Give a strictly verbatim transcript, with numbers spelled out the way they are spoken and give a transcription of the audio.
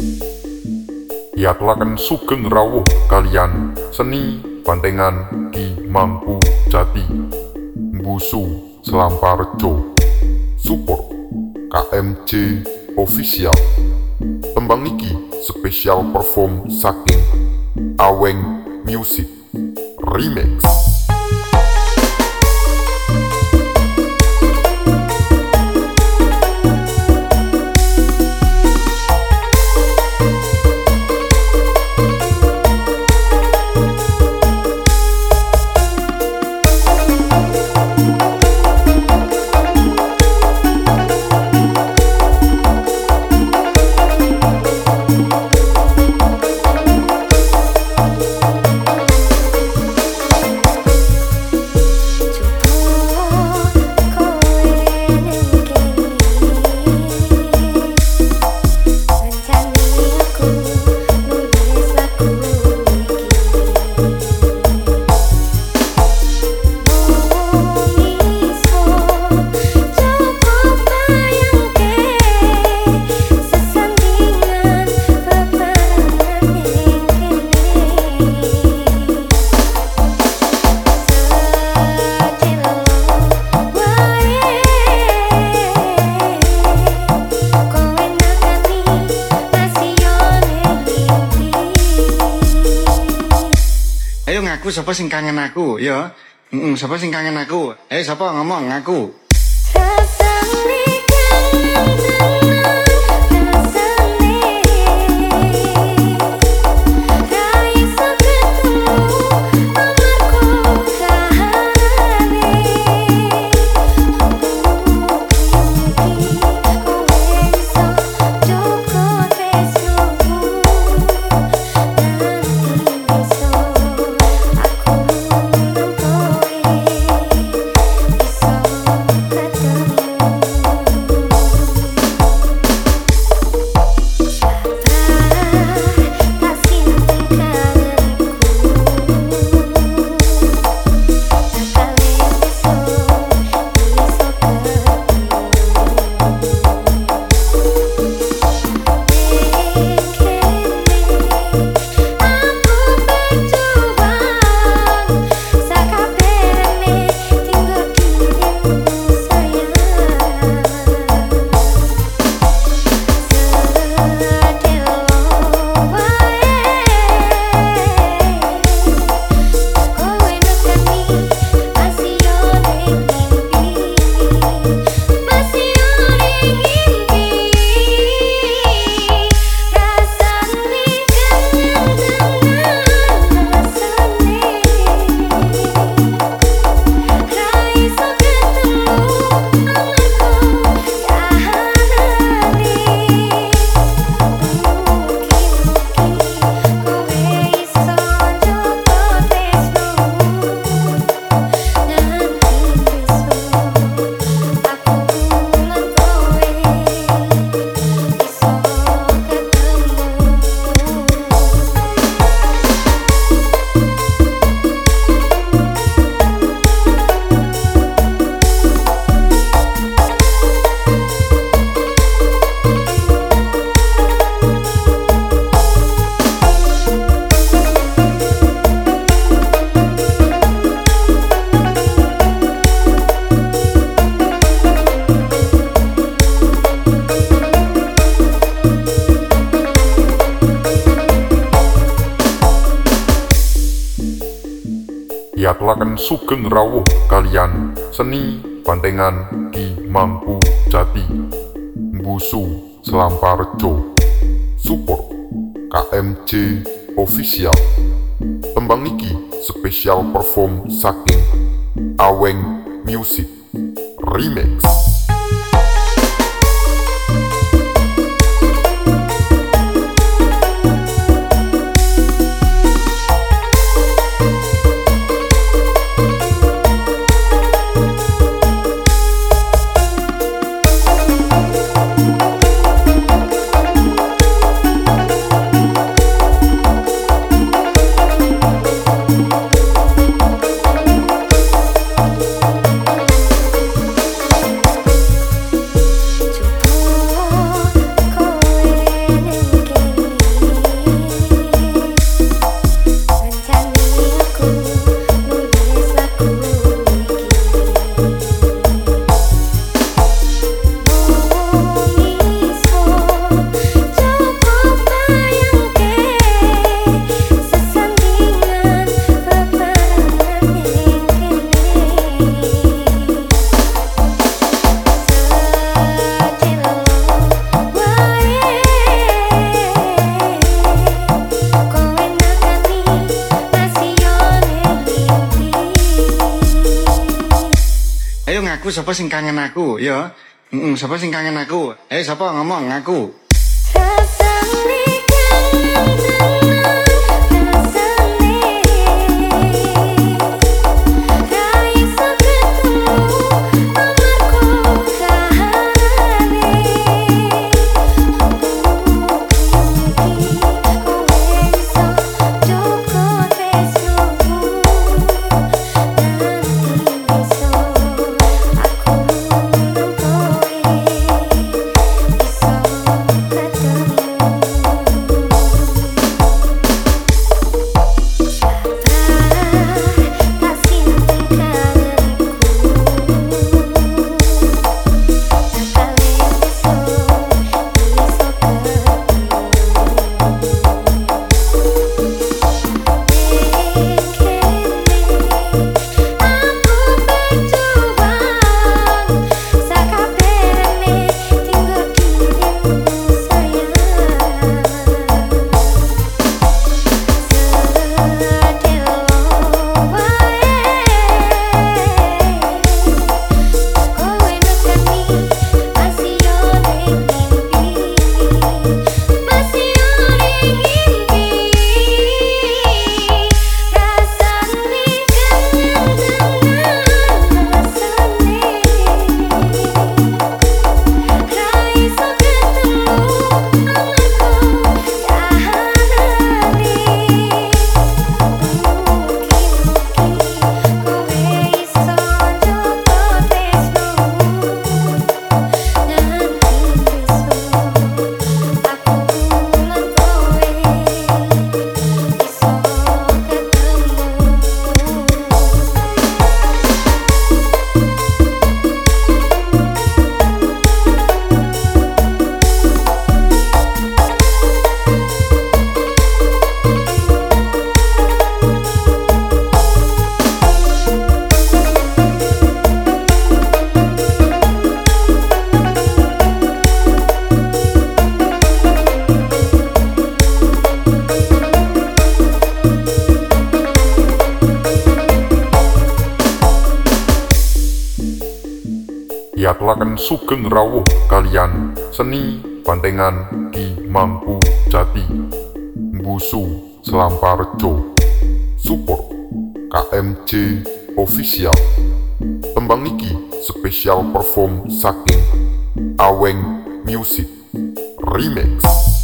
Yatlaken sugeng rawuh kalian seni bantengan Ki Mangku Jati Mbusu Selamparjo. Support K M J Official. Tembang iki spesial perform saking Aweng Music Remix. Ayo ngaku sapa sing kangen aku, ya. Heeh, sapa sing kangen aku? Ayo sapa ngomong ngaku. Yatlaken sugeng rawuh kalian seni bantengan Ki Mangku Jati Mbusu Selamparjo. Support K M J Official. Tembang iki spesial perform saking Aweng Music Remix. Coba kowe ngaku sapa sing kangen aku, ya. Heeh, sapa sing kangen aku? Ayo sapa ngomong ngaku. Ya kelaken sugeng rawuh kalian seni Bandengan Ki Mangku Jati Mbusu Selamparjo support K M J Official. Tembang niki spesial perform saking Aweng Music Remix.